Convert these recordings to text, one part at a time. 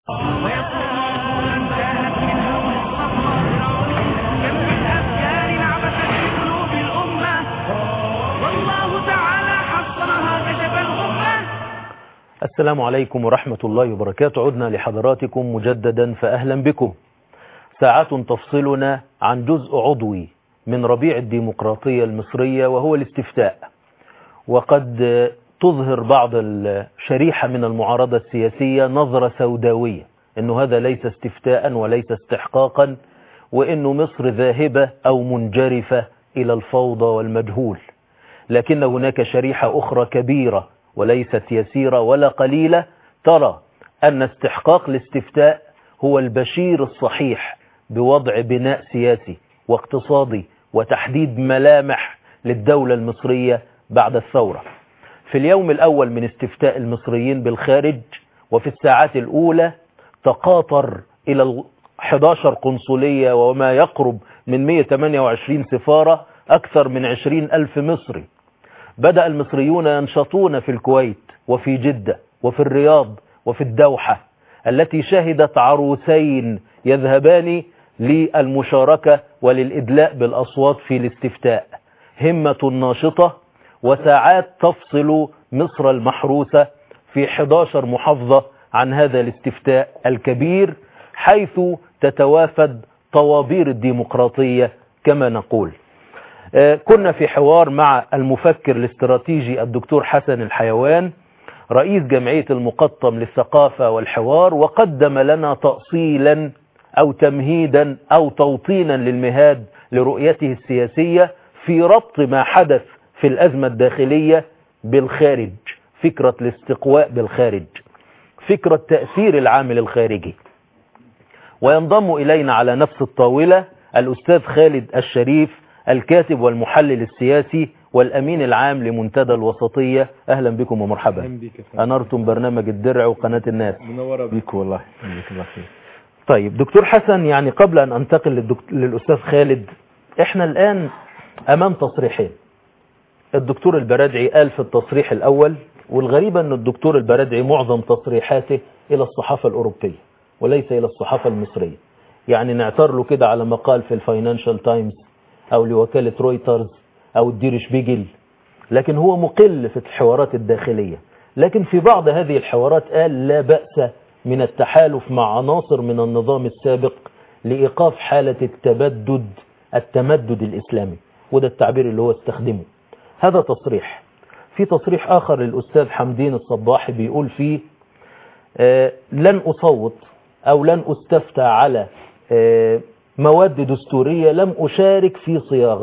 السلام عليكم ورحمة الله وبركاته. عدنا لحضراتكم مجددا فأهلا بكم. ساعات تفصلنا عن جزء عضوي من ربيع الديمقراطية المصرية وهو الاستفتاء، وقد تظهر بعض الشريحة من المعارضة السياسية نظرة سوداوية أنه هذا ليس استفتاء وليس استحقاقا، وأنه مصر ذاهبة أو منجرفة إلى الفوضى والمجهول. لكن هناك شريحة أخرى كبيرة وليست يسيرة ولا قليلة ترى أن استحقاق الاستفتاء هو البشير الصحيح بوضع بناء سياسي واقتصادي وتحديد ملامح للدولة المصرية بعد الثورة. في اليوم الأول من استفتاء المصريين بالخارج وفي الساعات الأولى تقاطر إلى 11 قنصلية وما يقرب من 128 سفارة أكثر من 20,000 مصري. بدأ المصريون ينشطون في الكويت وفي جدة وفي الرياض وفي الدوحة التي شهدت عروسين يذهبان للمشاركة وللإدلاء بالأصوات في الاستفتاء. همة ناشطة وساعات تفصل مصر المحروسة في 11 محافظة عن هذا الاستفتاء الكبير، حيث تتوافد طوابير الديمقراطية كما نقول. كنا في حوار مع المفكر الاستراتيجي الدكتور حسن الحيوان رئيس جمعية المقطم للثقافة والحوار، وقدم لنا تأصيلا أو تمهيدا أو توطينا للمهاد لرؤيته السياسية في ربط ما حدث في الأزمة الداخلية بالخارج، فكرة الاستقواء بالخارج، فكرة تأثير العامل الخارجي. وينضم إلينا على نفس الطاولة الأستاذ خالد الشريف الكاتب والمحلل السياسي والأمين العام لمنتدى الوسطية. أهلا بكم ومرحبا. أنرتم برنامج الدرع وقناة الناس. منورة بك والله. طيب دكتور حسن، يعني قبل أن أنتقل للأستاذ خالد، إحنا الآن أمام تصريحين. الدكتور البرادعي قال في التصريح الأول، والغريب أن الدكتور البرادعي معظم تصريحاته إلى الصحافة الأوروبية وليس إلى الصحافة المصرية، يعني نعتر له كده على مقال في الفاينانشال تايمز أو لوكالة رويترز أو الدير شبيجل، لكن هو مقل في الحوارات الداخلية. لكن في بعض هذه الحوارات قال لا بأس من التحالف مع عناصر من النظام السابق لإيقاف حالة التمدد الإسلامي، وده التعبير اللي هو استخدمه. هذا تصريح. في تصريح آخر للأستاذ حمدين الصباحي بيقول فيه لن أصوت أو لن أستفتى على مواد دستورية لم أشارك في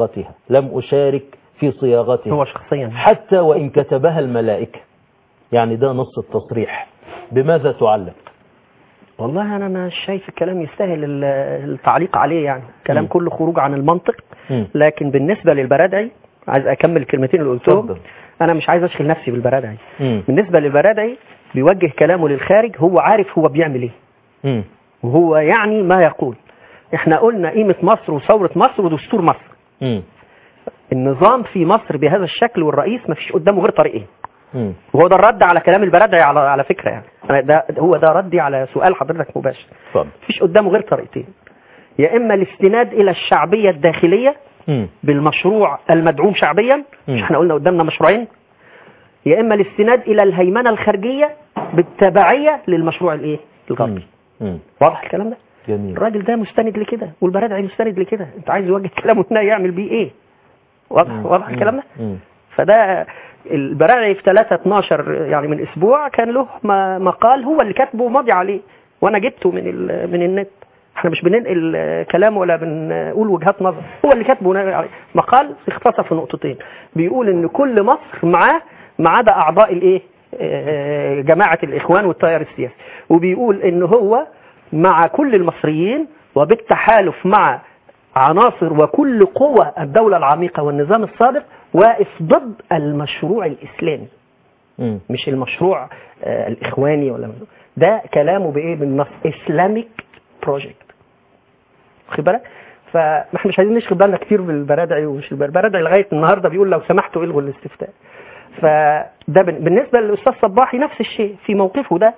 صياغتها هو شخصيا حتى وإن كتبها الملائكة. يعني ده نص التصريح. بماذا تعلق؟ والله أنا مش شايف الكلام يستاهل التعليق عليه، يعني كلام كله خروج عن المنطق. لكن بالنسبة للبرادعي عايز أكمل الكلمتين اللي قلتهم. أنا مش عايز أشغل نفسي بالبرادعي. بالنسبة للبرادعي بيوجه كلامه للخارج، هو عارف هو بيعمل إيه وهو يعني ما يقول. احنا قلنا قيمة مصر وثورة مصر ودستور مصر. النظام في مصر بهذا الشكل والرئيس ما فيش قدامه غير طريقين. وهو ده الرد على كلام البرادعي على فكرة، يعني هو ده ردي على سؤال حضرتك مباشر. ما فيش قدامه غير طريقتين، يا إما الاستناد إلى الشعبية الداخلية بالمشروع المدعوم شعبيا، مش احنا قلنا قدامنا مشروعين، يا إما الاستناد إلى الهيمنة الخارجية بالتبعية للمشروع الغربي. واضح الكلام ده؟ جميل. الراجل ده مستند لكده والبرادعي مستند لكده. انت عايز يوجه كلامه هنا يعمل بيه ايه؟ واضح الكلام ده؟ فده البرادعي في 3/12 يعني من اسبوع كان له مقال هو اللي كاتبه وماضي عليه، وانا جبته من النت. احنا مش بننقل كلام ولا بنقول وجهات نظر، هو اللي كاتبه عليه مقال اختصر في نقطتين. بيقول ان كل مصر معاه ما عدا اعضاء جماعة الاخوان والتيار السياسي، وبيقول ان هو مع كل المصريين وبالتحالف مع عناصر وكل قوى الدولة العميقة والنظام السابق واقف ضد المشروع الإسلامي. مش المشروع الإخواني ولا ده كلامه بإيه بالنص إسلاميك بروجكت. واخد بالك؟ فما احنا مش عايزين نشغل بالنا كتير بالبرادعي ومش البرادعي لغاية النهاردة بيقول لو سمحتوا الغوا الاستفتاء. فده بالنسبة للأستاذ صباحي نفس الشيء في موقفه ده.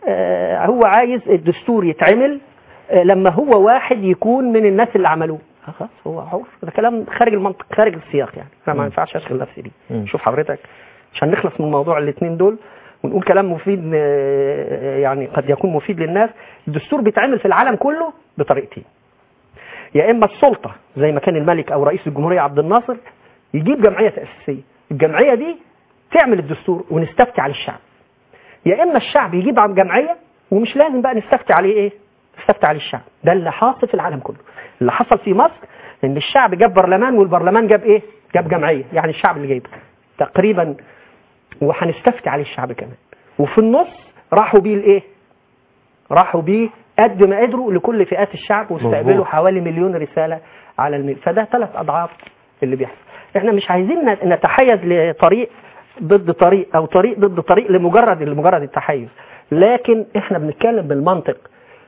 هو عايز الدستور يتعمل لما هو واحد يكون من الناس اللي عملوه. خلاص هو حر، ده كلام خارج المنطق خارج السياق يعني، فما ينفعش اشغل نفسي بيه. شوف حضرتك عشان نخلص من موضوع الاثنين دول ونقول كلام مفيد يعني قد يكون مفيد للناس. الدستور بيتعمل في العالم كله بطريقتين، يا اما السلطه زي ما كان الملك او رئيس الجمهوريه عبد الناصر يجيب جمعيه تاسيسيه، الجمعيه دي تعمل الدستور ونستفتي على الشعب، يا اما الشعب يجيب عن جمعيه ومش لازم بقى نستفتي عليه ايه، نستفتي على الشعب. ده اللي حاصل في العالم كله. اللي حصل في مصر ان الشعب جاب برلمان والبرلمان جاب ايه، جاب جمعيه، يعني الشعب اللي جايبه تقريبا، وهنستفتي عليه الشعب كمان. وفي النص راحوا بيه الايه، راحوا بيه قد ما قدروا لكل فئات الشعب واستقبلوا حوالي 1,000,000 رساله على الميل. فده 3 أضعاف اللي بيحصل. احنا مش عايزين نتحيز لطريق ضد طريق او طريق ضد طريق لمجرد التحيز، لكن احنا بنتكلم بالمنطق.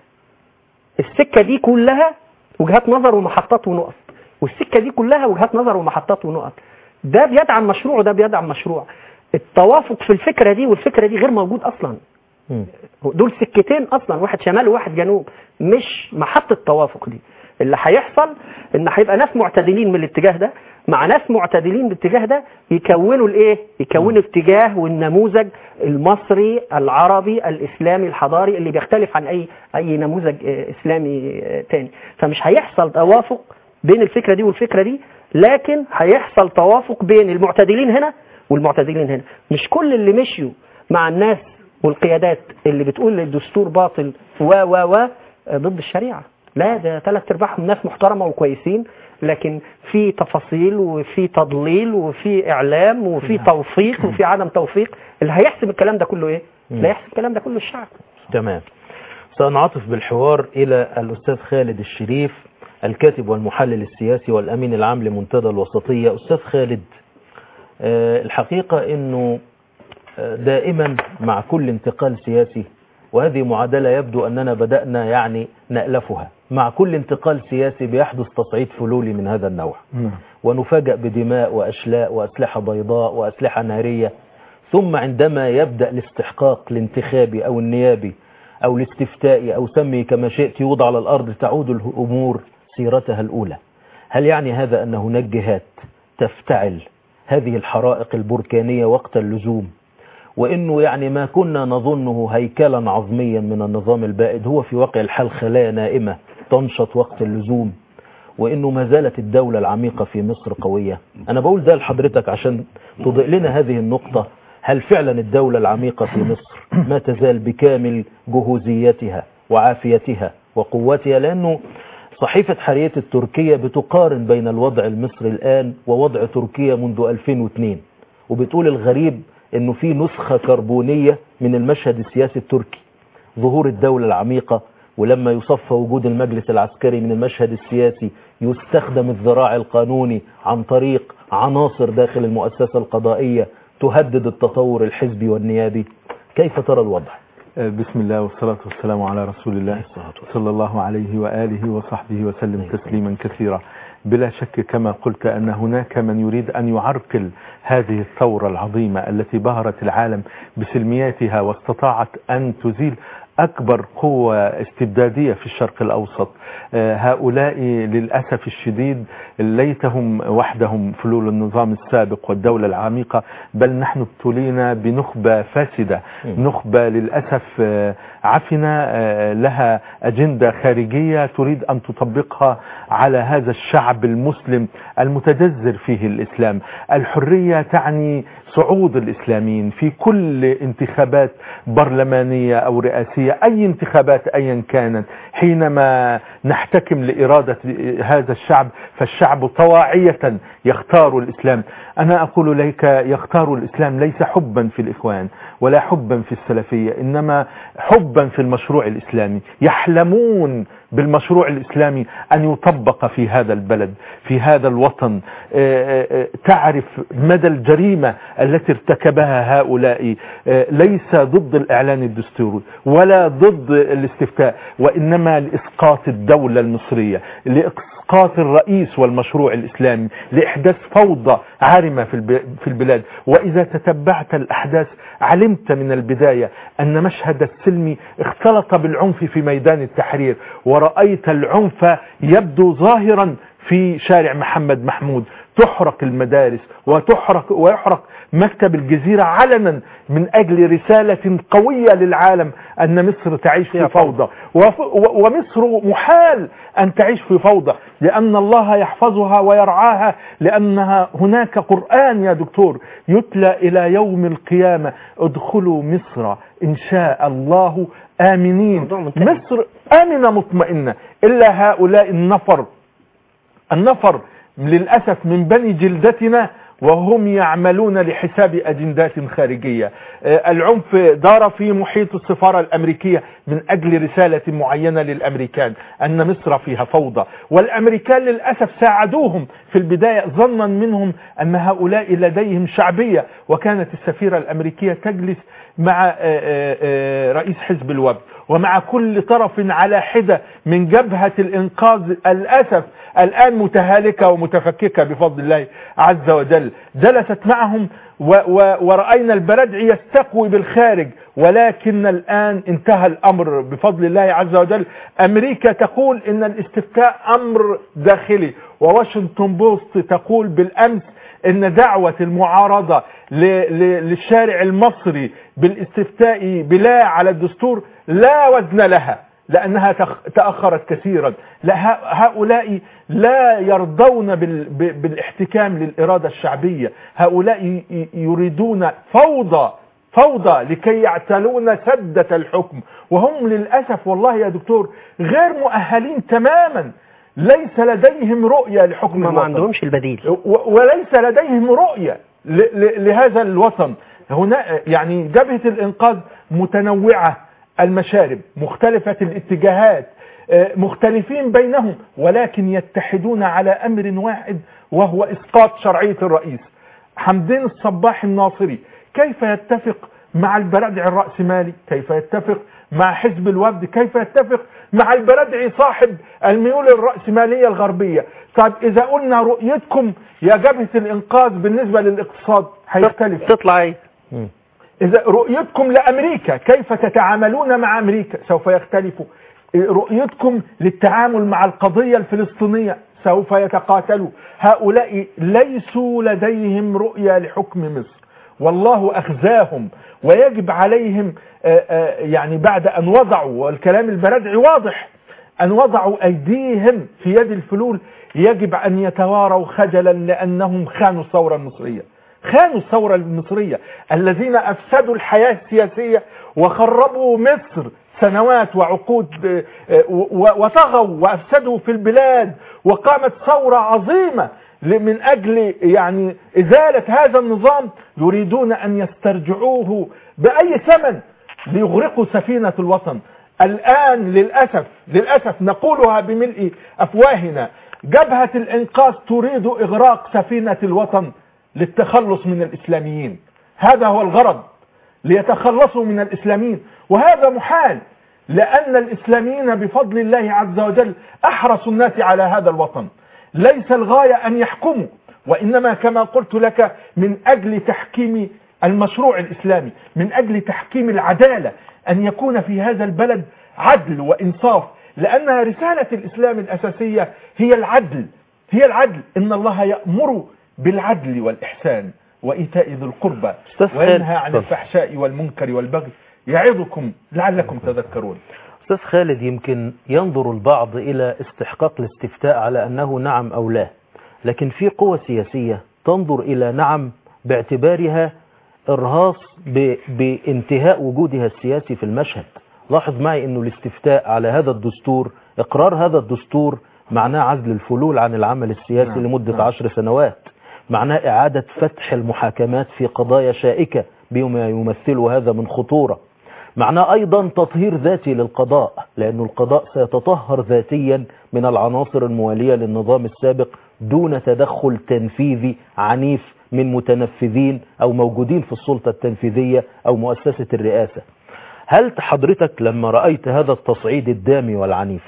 السكه دي كلها وجهات نظر ومحطات ونقط، والسكه دي كلها وجهات نظر ومحطات ونقط. ده بيدعم مشروع وده بيدعم مشروع. التوافق في الفكره دي والفكره دي غير موجود اصلا. دول سكتين اصلا، واحد شمال وواحد جنوب، مش محطه توافق دي. اللي هيحصل ان هيبقى ناس معتدلين من الاتجاه ده مع ناس معتدلين بالاتجاه ده يكونوا الايه، يكونوا اتجاه والنموذج المصري العربي الاسلامي الحضاري اللي بيختلف عن اي نموذج اسلامي تاني. فمش هيحصل توافق بين الفكره دي والفكره دي، لكن هيحصل توافق بين المعتدلين هنا والمعتدلين هنا. مش كل اللي مشيوا مع الناس والقيادات اللي بتقول الدستور باطل و ضد الشريعه، لا، ده 3/4 ناس محترمه وكويسين، لكن في تفاصيل وفي تضليل وفي اعلام وفي توفيق وفي عدم توفيق. اللي هيحسب الكلام ده كله ايه؟ لا يحسب الكلام ده كله الشعب. تمام. سنعطف بالحوار الى الاستاذ خالد الشريف، الكاتب والمحلل السياسي والامين العام لمنتدى الوسطيه. استاذ خالد، الحقيقه انه دائما مع كل انتقال سياسي، وهذه معادلة يبدو أننا بدأنا يعني نألفها، مع كل انتقال سياسي بيحدث تصعيد فلولي من هذا النوع، ونفاجأ بدماء وأشلاء وأسلحة بيضاء وأسلحة نارية. ثم عندما يبدأ الاستحقاق الانتخابي أو النيابي أو الاستفتائي أو سمي كما شئت يوضع على الأرض، تعود الأمور سيرتها الأولى. هل يعني هذا أن هناك جهات تفتعل هذه الحرائق البركانية وقت اللزوم، وإنه يعني ما كنا نظنه هيكلا عظميا من النظام البائد هو في واقع الحال خلايا نائمة تنشط وقت اللزوم، وإنه ما زالت الدولة العميقة في مصر قوية؟ أنا بقول ده لحضرتك عشان تضيء لنا هذه النقطة. هل فعلا الدولة العميقة في مصر ما تزال بكامل جهوزيتها وعافيتها وقوتها؟ لأنه صحيفة حرية التركية بتقارن بين الوضع المصري الآن ووضع تركيا منذ 2002، وبتقول الغريب انه في نسخة كربونية من المشهد السياسي التركي، ظهور الدولة العميقة، ولما يصفى وجود المجلس العسكري من المشهد السياسي يستخدم الذراع القانوني عن طريق عناصر داخل المؤسسة القضائية تهدد التطور الحزبي والنيابي. كيف ترى الوضع؟ بسم الله والصلاة والسلام على رسول الله صلى الله عليه وآله وصحبه وسلم تسليما كثيرا. بلا شك كما قلت أن هناك من يريد أن يعرقل هذه الثورة العظيمة التي بهرت العالم بسلمياتها واستطاعت أن تزيل أكبر قوة استبدادية في الشرق الأوسط. هؤلاء للأسف الشديد ليتهم وحدهم فلول النظام السابق والدولة العميقة، بل نحن ابتلينا بنخبة فاسدة، نخبة للأسف عفنة لها أجندة خارجية تريد أن تطبقها على هذا الشعب المسلم المتجذر فيه الإسلام. الحرية تعني صعود الإسلاميين في كل انتخابات برلمانية أو رئاسية، أي انتخابات أيا كانت. حينما نحتكم لإرادة هذا الشعب فالشعب طواعية يختار الإسلام. أنا أقول لك يختار الإسلام ليس حبا في الإخوان ولا حبا في السلفية، إنما حبا في المشروع الإسلامي. يحلمون بالمشروع الإسلامي أن يطبق في هذا البلد في هذا الوطن. تعرف مدى الجريمة التي ارتكبها هؤلاء، ليس ضد الإعلان الدستوري ولا ضد الاستفتاء، وإنما لإسقاط الدولة المصرية، لإسقاط لإسقاط الرئيس والمشروع الإسلامي، لإحداث فوضى عارمة في البلاد. وإذا تتبعت الأحداث علمت من البداية أن مشهد السلم اختلط بالعنف في ميدان التحرير، ورأيت العنف يبدو ظاهرا في شارع محمد محمود، تحرق المدارس ويحرق مكتب الجزيرة علنا من أجل رسالة قوية للعالم أن مصر تعيش في فوضى، ومصر محال أن تعيش في فوضى لأن الله يحفظها ويرعاها، لأنها هناك قرآن يا دكتور يتلى إلى يوم القيامة: ادخلوا مصر إن شاء الله آمنين. مصر آمنة مطمئنة، إلا هؤلاء النفر للأسف من بني جلدتنا وهم يعملون لحساب أجندات خارجية. العنف دار في محيط السفارة الأمريكية من أجل رسالة معينة للأمريكان أن مصر فيها فوضى، والأمريكان للأسف ساعدوهم في البداية ظنا منهم أن هؤلاء لديهم شعبية، وكانت السفيرة الأمريكية تجلس مع رئيس حزب الوفد ومع كل طرف على حدة من جبهة الإنقاذ، الأسف الآن متهالكة ومتفككة بفضل الله عز وجل. جلست معهم ورأينا البردع يستقوي بالخارج، ولكن الآن انتهى الأمر بفضل الله عز وجل. أمريكا تقول إن الاستفتاء أمر داخلي، وواشنطن بوست تقول بالأمس إن دعوة المعارضة للشارع المصري بالاستفتاء بلا على الدستور لا وزن لها لأنها تأخرت كثيرا. هؤلاء لا يرضون بالاحتكام للإرادة الشعبية، هؤلاء يريدون فوضى لكي يعتلون سدة الحكم، وهم للأسف والله يا دكتور غير مؤهلين تماما، ليس لديهم رؤية لحكم الوطن، ما عندهمش البديل، وليس لديهم رؤية لهذا الوطن. هنا يعني جبهة الإنقاذ متنوعة المشارب، مختلفة الاتجاهات، مختلفين بينهم، ولكن يتحدون على أمر واحد وهو إسقاط شرعية الرئيس. حمدين الصباح الناصري كيف يتفق مع البردع الرأسمالي؟ كيف يتفق مع حزب الوفد؟ كيف يتفق مع البردع صاحب الميول الرأسمالية الغربية؟ طيب إذا قلنا رؤيتكم يا جبهة الإنقاذ بالنسبة للاقتصاد هيختلف، تطلع ايه؟ إذا رؤيتكم لأمريكا كيف تتعاملون مع أمريكا سوف يختلفوا، رؤيتكم للتعامل مع القضية الفلسطينية سوف يتقاتلوا. هؤلاء ليسوا لديهم رؤية لحكم مصر، والله أخزاهم، ويجب عليهم يعني بعد أن وضعوا، والكلام البردعي واضح، أن وضعوا أيديهم في يد الفلول، يجب أن يتواروا خجلا لأنهم خانوا الثورة المصرية، خانوا الثورة المصرية الذين أفسدوا الحياة السياسية وخربوا مصر سنوات وعقود وطغوا وأفسدوا في البلاد، وقامت ثورة عظيمة من أجل يعني إزالة هذا النظام. يريدون أن يسترجعوه بأي ثمن ليغرقوا سفينة الوطن. الآن للأسف نقولها بملء أفواهنا، جبهة الإنقاذ تريد إغراق سفينة الوطن للتخلص من الإسلاميين، هذا هو الغرض، ليتخلصوا من الإسلاميين، وهذا محال لأن الإسلاميين بفضل الله عز وجل أحرصوا الناس على هذا الوطن. ليس الغاية أن يحكموا، وإنما كما قلت لك من أجل تحكيم المشروع الإسلامي، من أجل تحكيم العدالة، أن يكون في هذا البلد عدل وإنصاف، لأنها رسالة الإسلام الأساسية هي العدل، هي العدل. إن الله يأمر بالعدل والإحسان وإيتاء ذي القربى وينهى عن الفحشاء والمنكر والبغي يعظكم لعلكم تذكرون. أستاذ خالد، يمكن ينظر البعض إلى استحقاق الاستفتاء على أنه نعم أو لا، لكن في قوى سياسية تنظر إلى نعم باعتبارها إرهاص بانتهاء وجودها السياسي في المشهد. لاحظ معي أنه الاستفتاء على هذا الدستور، إقرار هذا الدستور معناه عزل الفلول عن العمل السياسي لمدة 10 سنوات، معناه إعادة فتح المحاكمات في قضايا شائكة بما يمثل هذا من خطورة، معناه أيضا تطهير ذاتي للقضاء، لأن القضاء سيتطهر ذاتيا من العناصر الموالية للنظام السابق دون تدخل تنفيذي عنيف من متنفذين أو موجودين في السلطة التنفيذية أو مؤسسة الرئاسة. هل حضرتك لما رأيت هذا التصعيد الدامي والعنيف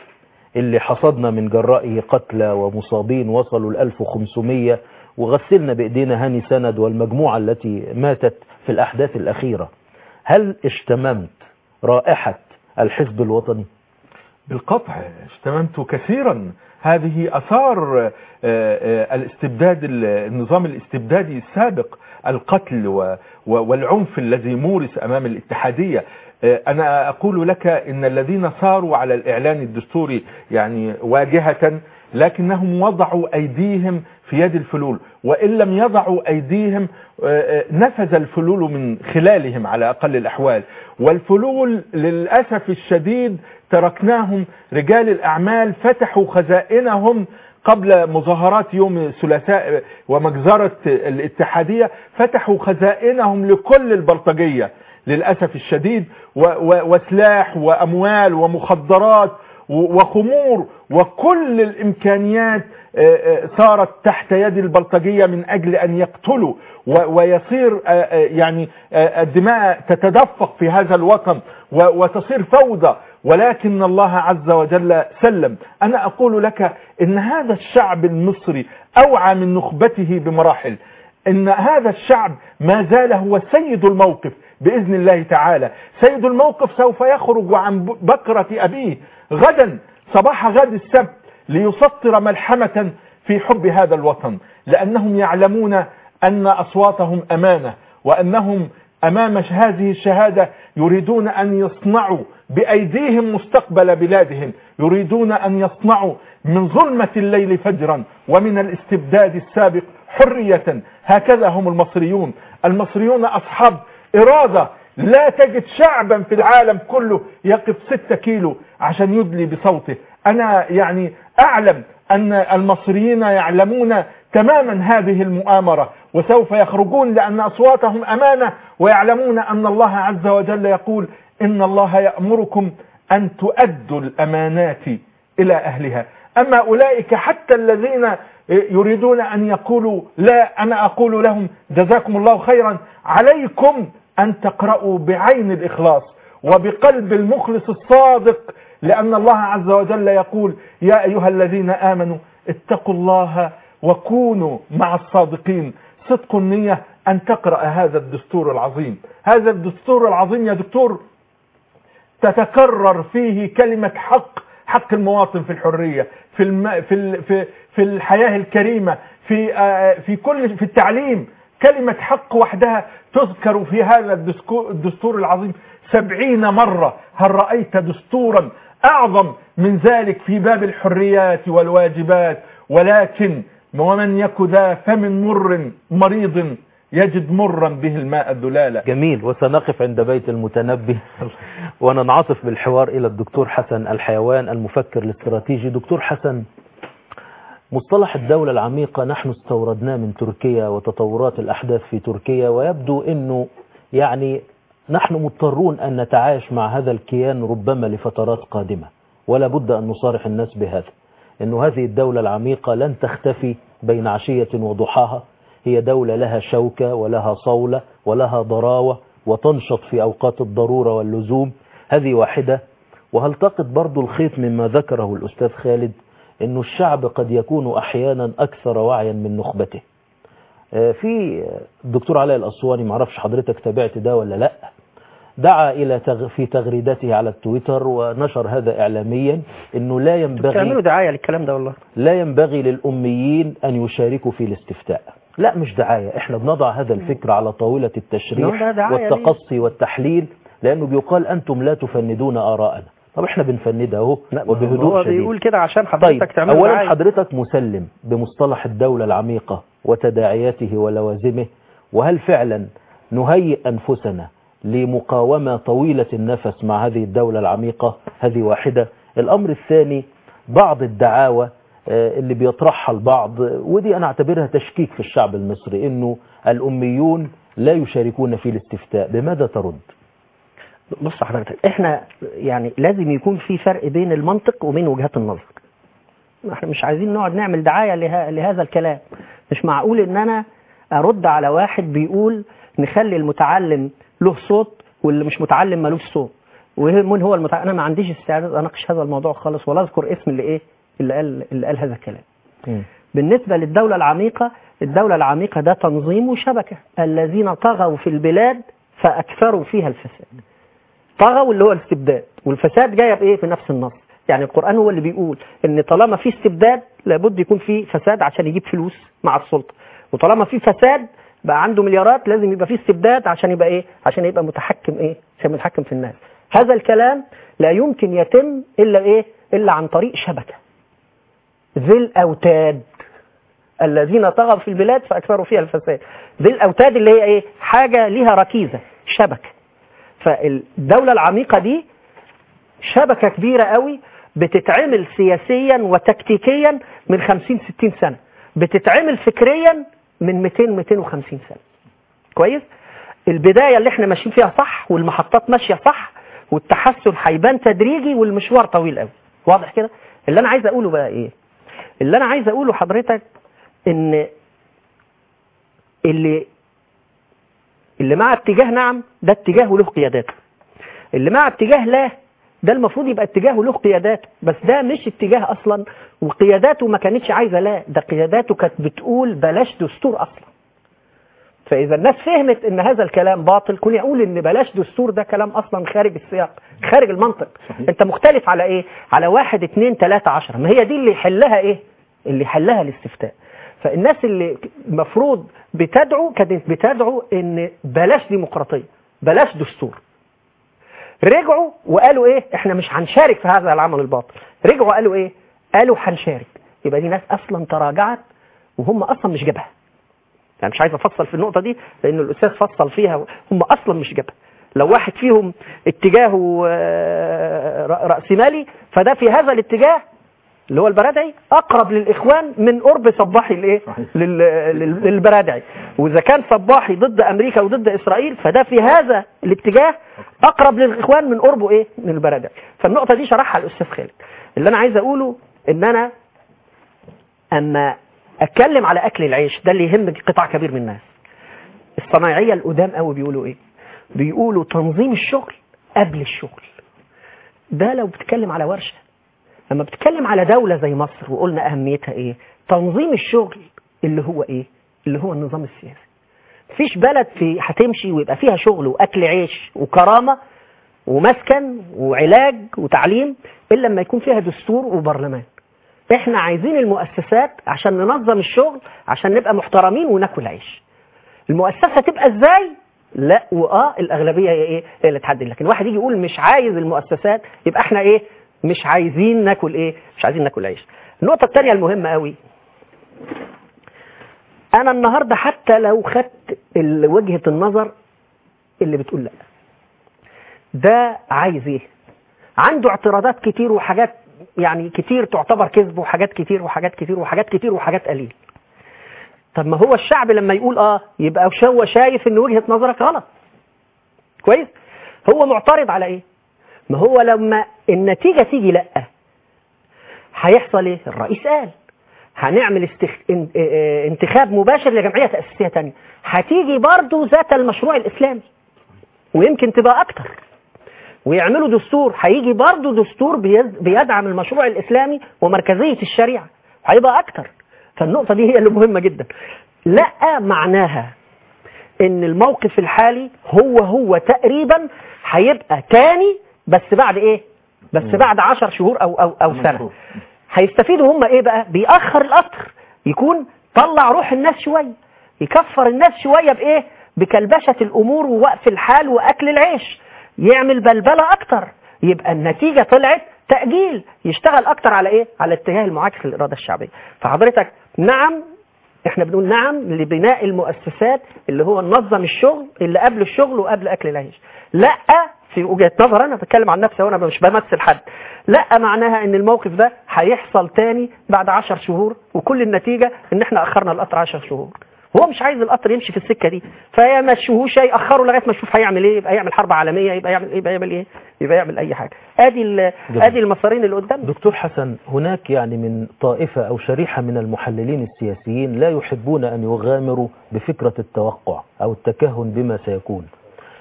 اللي حصدنا من جرائه قتلى ومصابين وصلوا 1500، وغسلنا بإيدينا هاني سند والمجموعة التي ماتت في الأحداث الأخيرة. هل اشتممت رائحة الحزب الوطني؟ بالقطع اشتممت كثيرا. هذه أثار الاستبداد، النظام الاستبدادي السابق، القتل والعنف الذي مورس أمام الاتحادية. أنا أقول لك إن الذين صاروا على الإعلان الدستوري يعني واجهة، لكنهم وضعوا أيديهم في يد الفلول، وإن لم يضعوا أيديهم نفذ الفلول من خلالهم على أقل الأحوال. والفلول للأسف الشديد تركناهم، رجال الأعمال فتحوا خزائنهم قبل مظاهرات يوم الثلاثاء ومجزرة الاتحادية، فتحوا خزائنهم لكل البلطجية للأسف الشديد، وسلاح وأموال ومخدرات وخمور وكل الإمكانيات صارت تحت يد البلطجية من أجل أن يقتلوا ويصير يعني الدماء تتدفق في هذا الوطن وتصير فوضى. ولكن الله عز وجل سلم. أنا أقول لك إن هذا الشعب المصري أوعى من نخبته بمراحل، إن هذا الشعب ما زال هو سيد الموقف بإذن الله تعالى. سيد الموقف سوف يخرج عن بكرة أبيه غدا صباح غد السبت ليسطر ملحمة في حب هذا الوطن، لأنهم يعلمون أن أصواتهم أمانة، وأنهم أمام هذه الشهادة يريدون أن يصنعوا بأيديهم مستقبل بلادهم، يريدون أن يصنعوا من ظلمة الليل فجرا ومن الاستبداد السابق حرية. هكذا هم المصريون. المصريون أصحاب إرادة. لا تجد شعبا في العالم كله يقف 6 كيلو عشان يدلي بصوته. أنا يعني أعلم أن المصريين يعلمون تماما هذه المؤامرة، وسوف يخرجون لأن أصواتهم أمانة، ويعلمون أن الله عز وجل يقول إن الله يأمركم أن تؤدوا الأمانات إلى أهلها. أما أولئك حتى الذين يريدون أن يقولوا لا، أنا أقول لهم جزاكم الله خيرا، عليكم أن تقرأوا بعين الإخلاص وبقلب المخلص الصادق، لأن الله عز وجل يقول يا أيها الذين آمنوا اتقوا الله وكونوا مع الصادقين. صدق النية أن تقرأ هذا الدستور العظيم. هذا الدستور العظيم يا دكتور تتكرر فيه كلمة حق المواطن في الحرية، في الحياة الكريمة، في التعليم. كلمة حق وحدها تذكر في هذا الدستور العظيم 70 مرة. هل رأيت دستورا أعظم من ذلك في باب الحريات والواجبات؟ ولكن ومن يك ذا فمن مر مريض يجد مرا به الماء الدلالة. جميل. وسنقف عند بيت المتنبي وننعطف بالحوار إلى الدكتور حسن الحيوان المفكر الاستراتيجي. دكتور حسن، مصطلح الدولة العميقة نحن استوردناه من تركيا وتطورات الأحداث في تركيا، ويبدو أنه يعني نحن مضطرون أن نتعايش مع هذا الكيان ربما لفترات قادمة، ولا بد أن نصارح الناس بهذا، أنه هذه الدولة العميقة لن تختفي بين عشية وضحاها. هي دولة لها شوكة ولها صولة ولها ضراوة، وتنشط في أوقات الضرورة واللزوم. هذه واحدة. وهل تقط برضو الخيط مما ذكره الأستاذ خالد، أنه الشعب قد يكون أحيانا أكثر وعيا من نخبته. في الدكتور علاء الأسواني، معرفش حضرتك تابعت ده ولا لا، دعا إلى في تغريدته على التويتر ونشر هذا إعلاميا، أنه لا ينبغي، تعملوا دعاية للكلام ده والله، لا ينبغي للأميين أن يشاركوا في الاستفتاء. لا مش دعاية، احنا بنضع هذا الفكر على طاولة التشريح والتقصي والتحليل، لأنه بيقال أنتم لا تفندون آراءنا. طب احنا بنفندها اهو وبهدوء شديد. بيقول كده عشان حضرتك طيب، تعمل اولا دعاية. حضرتك مسلم بمصطلح الدولة العميقة وتداعياته ولوازمه، وهل فعلا نهيئ أنفسنا لمقاومة طويلة النفس مع هذه الدولة العميقة؟ هذه واحدة. الأمر الثاني، بعض الدعاوى اللي بيطرحها البعض، ودي أنا أعتبرها تشكيك في الشعب المصري، إنه الأميون لا يشاركون في الاستفتاء. بماذا ترد؟ بص حضرتك، احنا يعني لازم يكون في فرق بين المنطق وبين وجهات النظر. احنا مش عايزين نقعد نعمل دعاية لهذا الكلام. مش معقول ان انا ارد على واحد بيقول نخلي المتعلم له صوت واللي مش متعلم ملوش صوت. ومن هو انا ما عنديش استعداد اناقش هذا الموضوع خالص ولا اذكر اسم اللي قال هذا الكلام. بالنسبه للدوله العميقه، الدوله العميقه ده تنظيم وشبكه، الذين طغوا في البلاد فاكثروا فيها الفساد. طغوا اللي هو الاستبداد، والفساد جايه بايه؟ في نفس النص. يعني القرآن هو اللي بيقول ان طالما في استبداد لابد يكون في فساد عشان يجيب فلوس مع السلطة، وطالما في فساد بقى عنده مليارات لازم يبقى في استبداد عشان يبقى ايه؟ عشان يبقى متحكم ايه؟ عشان متحكم في الناس. هذا الكلام لا يمكن يتم الا ايه؟ الا عن طريق شبكة ذي الاوتاد الذين طغوا في البلاد فاكثروا فيها الفساد. ذي الاوتاد اللي هي ايه؟ حاجة ليها ركيزة، شبكة. فالدولة العميقة دي شبكة كبيرة قوي بتتعمل سياسيا وتكتيكيا من 50-60 سنة، بتتعمل فكريا من 200-250 سنة. كويس؟ البداية اللي احنا ماشيين فيها صح، والمحطات ماشية صح، والتحسن هيبان تدريجي، والمشوار طويل قوي. واضح كده؟ اللي انا عايز اقوله بقى ايه؟ اللي انا عايز اقوله حضرتك ان اللي مع اتجاه نعم ده اتجاهه له قياداته، اللي مع اتجاه لا ده المفروض يبقى اتجاهه له قياداته، بس ده مش اتجاه اصلا، وقياداته ما كانتش عايزه لا، ده قياداته كانت بتقول بلاش دستور اصلا. فاذا الناس فهمت ان هذا الكلام باطل، كون يقول ان بلاش دستور ده كلام اصلا خارج السياق، خارج المنطق. صحيح. انت مختلف على ايه؟ على 1 2 3 10، ما هي دي اللي يحلها ايه؟ اللي يحلها الاستفتاء. فالناس اللي المفروض بتدعو كانت بتدعو ان بلاش ديمقراطيه، بلاش دستور. رجعوا وقالوا ايه؟ احنا مش هنشارك في هذا العمل الباطل. رجعوا قالوا ايه؟ قالوا هنشارك. يبقى دي ناس اصلا تراجعت وهم اصلا مش جبهه. يعني مش عايز افصل في النقطه دي لان الاستاذ فصل فيها، هم اصلا مش جبهه. لو واحد فيهم اتجاهه رأسمالي فده في هذا الاتجاه اللي هو البرادعي اقرب للاخوان من قرب صباحي لايه؟ للبرادعي. واذا كان صباحي ضد امريكا وضد اسرائيل فده في هذا الاتجاه اقرب للاخوان من قربه ايه؟ من البرادعي. فالنقطه دي شرحها الاستاذ خالد. اللي انا عايز اقوله ان انا اما اتكلم على اكل العيش ده اللي يهم قطاع كبير من الناس. الصنايعيه القدام قوي بيقولوا ايه؟ بيقولوا تنظيم الشغل قبل الشغل. ده لو بتتكلم على ورشه. لما بتتكلم على دولة زي مصر وقلنا أهميتها إيه؟ تنظيم الشغل اللي هو إيه؟ اللي هو النظام السياسي. مفيش بلد هتمشي ويبقى فيها شغل وأكل عيش وكرامة ومسكن وعلاج وتعليم إلا لما يكون فيها دستور وبرلمان. إحنا عايزين المؤسسات عشان ننظم الشغل، عشان نبقى محترمين وناكل عيش. المؤسسة تبقى إزاي؟ لا الأغلبية هي إيه؟ هي اللي تحدد. لكن واحد يجي يقول مش عايز المؤسسات يبقى إحنا إيه؟ مش عايزين ناكل ايه؟ مش عايزين ناكل عيش. النقطة الثانية المهمة قوي، انا النهاردة حتى لو خدت وجهة النظر اللي بتقول لا، ده عايز ايه؟ عنده اعتراضات كتير وحاجات يعني كتير تعتبر كذب، وحاجات كتير وحاجات كتير وحاجات كتير وحاجات قليل. طب ما هو الشعب لما يقول يبقى هو شايف ان وجهة نظرك غلط. كويس؟ هو معترض على ايه؟ ما هو لما النتيجة تيجي لأ هيحصل ايه؟ الرئيس قال هنعمل انتخاب مباشر لجمعية تأسيسية تانية، هتيجي برضو ذات المشروع الإسلامي ويمكن تبقى أكتر، ويعملوا دستور هيجي برضو دستور بيدعم المشروع الإسلامي ومركزية الشريعة هيبقى أكتر. فالنقطة دي هي اللي مهمة جدا. لأ معناها إن الموقف الحالي هو تقريبا هيبقى تاني، بس بعد ايه؟ بس بعد 10 شهور او سنة. هيستفيدوا هم ايه بقى؟ بيأخر القطر، يكون طلع روح الناس شوية، يكفر الناس شوية بايه؟ بكلبشة الامور ووقف الحال واكل العيش، يعمل بلبلة اكتر، يبقى النتيجة طلعت تأجيل، يشتغل اكتر على ايه؟ على اتجاه المعاكس للإرادة الشعبية. فحضرتك نعم، احنا بنقول نعم لبناء المؤسسات اللي هو ننظم الشغل اللي قبل الشغل وقبل اكل العيش. لا في وجهة نظر انا بتكلم عن نفسي وانا مش بمثل حد، لا معناها ان الموقف ده هيحصل تاني بعد 10 شهور، وكل النتيجة ان احنا اخرنا القطر 10 شهور. هو مش عايز القطر يمشي في السكة دي، فيا مشوهوش يأخروا لغاية ما نشوف هيعمل ايه، يبقى يعمل حرب عالمية، يبقى يعمل ايه، يبقى يعمل اي حاجة. ادي المسارين اللي قدام. دكتور حسن، هناك يعني من طائفة او شريحة من المحللين السياسيين لا يحبون ان يغامروا بفكرة التوقع او التكهن بما سيكون،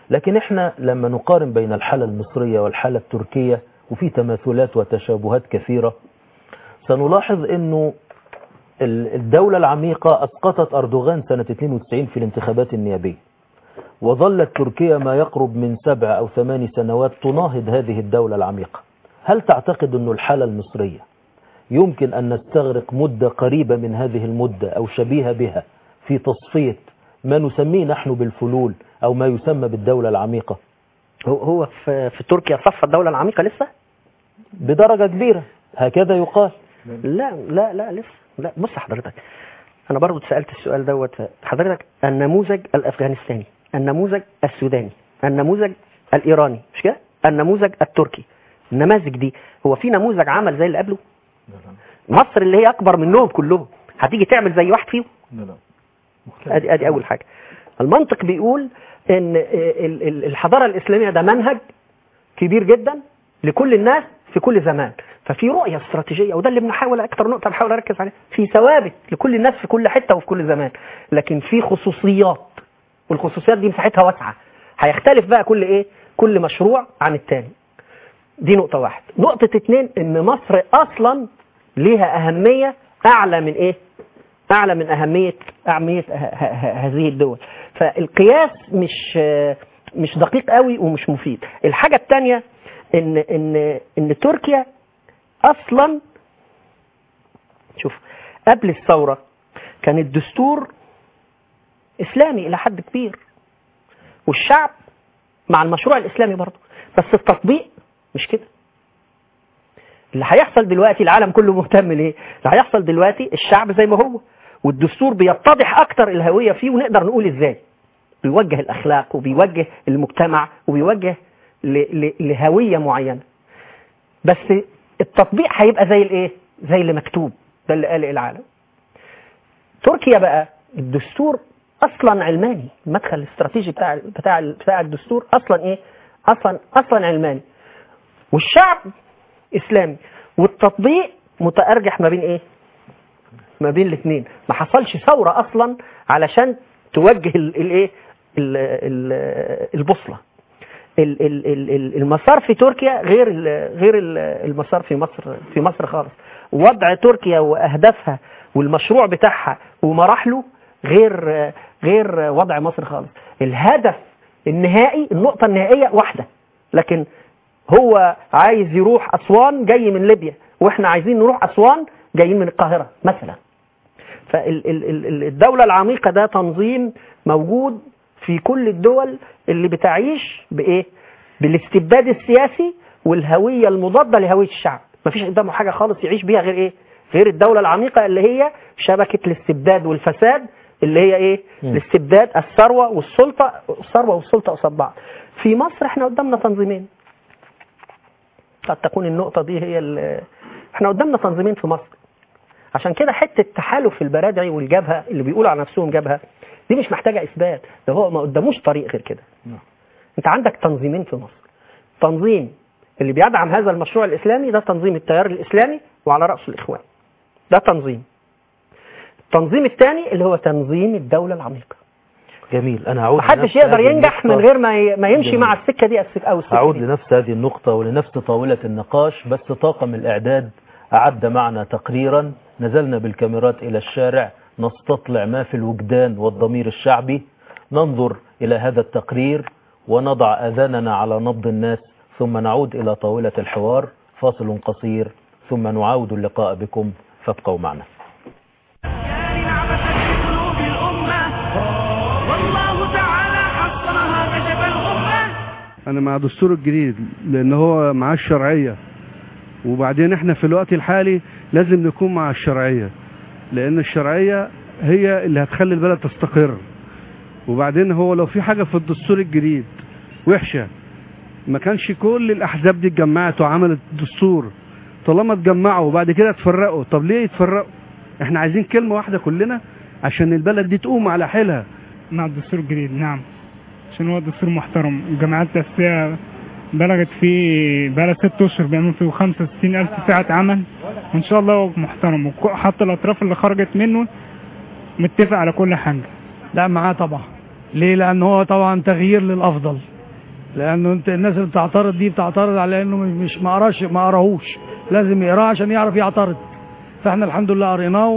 لكن احنا لما نقارن بين الحالة المصرية والحالة التركية وفي تماثلات وتشابهات كثيرة، سنلاحظ انه الدولة العميقة اسقطت اردوغان سنة 92 في الانتخابات النيابية، وظلت تركيا ما يقرب من 7 أو 8 سنوات تناهض هذه الدولة العميقة. هل تعتقد أن الحالة المصرية يمكن أن نستغرق مدة قريبة من هذه المدة أو شبيهة بها في تصفية ما نسميه نحن بالفلول أو ما يسمى بالدولة العميقة؟ هو في تركيا صف الدولة العميقة لسه بدرجة كبيرة هكذا يقال. لا لا لا لسه لا. بص حضرتك، أنا برضو اتسألت السؤال دوت حضرتك. النموذج الأفغانستاني، النموذج السوداني، النموذج الإيراني، مش كده؟ النموذج التركي. النماذج دي هو في نموذج عمل زي اللي قبله؟ مصر اللي هي أكبر منهم كلهم هتيجي تعمل زي واحد فيهم؟ ادي أول حاجة. المنطق بيقول إن الحضارة الإسلامية ده منهج كبير جدا لكل الناس في كل زمان، ففي رؤية استراتيجية، وده اللي بنحاول أكتر نقطة بحاول أركز عليها، في ثوابت لكل الناس في كل حتة وفي كل زمان، لكن في خصوصيات، والخصوصيات دي مساحتها واسعة، هيختلف بقى كل مشروع عن التاني. دي نقطة واحد. نقطة 2 إن مصر أصلا ليها أهمية أعلى من إيه؟ أعلى من أهمية هذه الدول، فالقياس مش دقيق قوي ومش مفيد. الحاجة الثانية إن تركيا أصلا، شوف، قبل الثورة كان الدستور إسلامي إلى حد كبير، والشعب مع المشروع الإسلامي برضه، بس التطبيق مش كده. اللي هيحصل دلوقتي العالم كله مهتم ليه؟ اللي هيحصل دلوقتي الشعب زي ما هو، والدستور بيتضح أكتر الهوية فيه، ونقدر نقول إزاي بيوجه الأخلاق وبيوجه المجتمع وبيوجه لهوية معينة، بس التطبيق هيبقى زي الإيه؟ زي اللي مكتوب، ده اللي قال العالم. تركيا بقى الدستور اصلا علماني، المدخل الاستراتيجي بتاع الدستور اصلا ايه؟ اصلا علماني، والشعب اسلامي، والتطبيق متأرجح ما بين ايه؟ ما بين الاثنين. ما حصلش ثورة اصلا علشان توجه الايه؟ البوصلة. المسار في تركيا غير المسار في مصر خالص. وضع تركيا واهدافها والمشروع بتاعها ومراحله غير وضع مصر خالص. الهدف النهائي، النقطة النهائية واحدة، لكن هو عايز يروح أسوان جاي من ليبيا، واحنا عايزين نروح أسوان جايين من القاهرة مثلا. فالدولة العميقة ده تنظيم موجود في كل الدول اللي بتعيش بإيه؟ بالاستبداد السياسي والهوية المضادة لهوية الشعب. مفيش قدامه حاجة خالص يعيش بيها غير إيه؟ غير الدولة العميقة اللي هي شبكة الاستبداد والفساد، اللي هي ايه؟ الاستبداد، الثروة والسلطة قصاد بعض. في مصر احنا قدامنا تنظيمين، قد تكون النقطة دي هي احنا قدامنا تنظيمين في مصر. عشان كده حتة تحالف البرادعي والجبهة اللي بيقولوا على نفسهم جبهة دي مش محتاجة إثبات، ده هو ما قداموش طريق غير كده. انت عندك تنظيمين في مصر، تنظيم اللي بيدعم هذا المشروع الإسلامي ده تنظيم التيار الإسلامي وعلى رأسه الإخوان، ده تنظيم. التنظيم الثاني اللي هو تنظيم الدولة العميقة. جميل. أنا هعود، محدش يقدر ينجح من غير ما يمشي مع السكة دي أو السكة هعود دي. لنفس هذه النقطة ولنفس طاولة النقاش، بس طاقم الإعداد أعد معنا تقريرا، نزلنا بالكاميرات إلى الشارع نستطلع ما في الوجدان والضمير الشعبي، ننظر إلى هذا التقرير ونضع أذاننا على نبض الناس، ثم نعود إلى طاولة الحوار. فاصل قصير ثم نعاود اللقاء بكم، فابقوا معنا. أنا مع دستور الجديد لأن هو مع الشرعية، وبعدين احنا في الوقت الحالي لازم نكون مع الشرعية، لأن الشرعية هي اللي هتخلي البلد تستقر. وبعدين هو لو في حاجة في الدستور الجديد وحشة ما كانش كل الأحزاب دي اتجمعت وعملت دستور. طالما اتجمعوا وبعد كده اتفرقوا، طب ليه يتفرقوا؟ احنا عايزين كلمة واحدة كلنا عشان البلد دي تقوم على حيلها. مع الدستور الجديد نعم، عشان هو دستور محترم. الجامعات التأسيسية بلغت فيه بقى 6 أشهر بيعملوا فيه 65,000 ساعة عمل، وإن شاء الله هو محترم، وحتى الأطراف اللي خرجت منه متفق على كل حاجة. لا معاه طبعا. ليه؟ لأن هو طبعا تغيير للأفضل، لانه انت الناس اللي بتعترض دي بتعترض على انه مش ما قراهوش، لازم يقراه عشان يعرف يعترض. فاحنا الحمد لله قريناه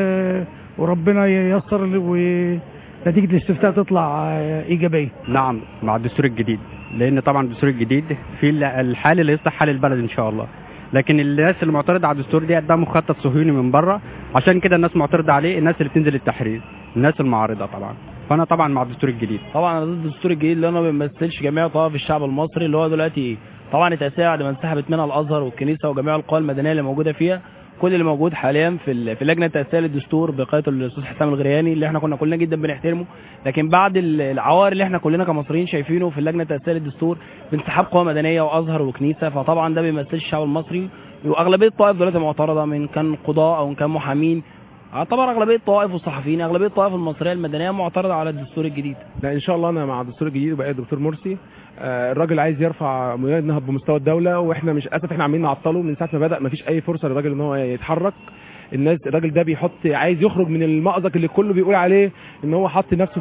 وربنا ييسر ونتيجه الاستفتاء تطلع ايجابيه. نعم مع الدستور الجديد، لان طبعا الدستور الجديد في الحال اللي يصلح حال البلد ان شاء الله. لكن الناس اللي معترضه على الدستور ده مخطط صهيوني من بره، عشان كده الناس معترضه عليه، الناس اللي بتنزل التحرير، الناس المعارضه طبعا. فانا طبعا مع الدستور الجديد. طبعا انا ضد الدستور الجديد لانه ما بيمثلش جميع طوائف الشعب المصري، اللي هو دلوقتي طبعا التأسيس بعد ما انسحبت منها الازهر والكنيسه وجميع القوى المدنيه اللي موجوده فيها. كل اللي موجود حاليا في اللجنه التأسيسيه للدستور بقياده الاستاذ حسام الغرياني اللي احنا كنا كلنا جدا بنحترمه، لكن بعد العوار اللي احنا كلنا كمصريين شايفينه في اللجنه التأسيسيه للدستور بانسحاب قوى مدنيه وازهر وكنيسه، فطبعا ده بيمثلش الشعب المصري. واغلبيه الطوائف دلوقتي معترضه، من كان قضاء او ان كان محامين. اعتبر اغلبيه الطوائف والصحفيين، اغلبيه الطوائف المصريه المدنيه معترضه على الدستور الجديد. لا ان شاء الله انا مع الدستور الجديد وبقى الدكتور مرسي. الراجل عايز يرفع نهض بمستوى الدوله، واحنا مش اسف احنا عاملين نعطله من ساعه ما بدا، ما فيش اي فرصه للراجل ان هو يتحرك. الراجل ده عايز يخرج من المأزق اللي كله بيقول عليه ان هو حط نفسه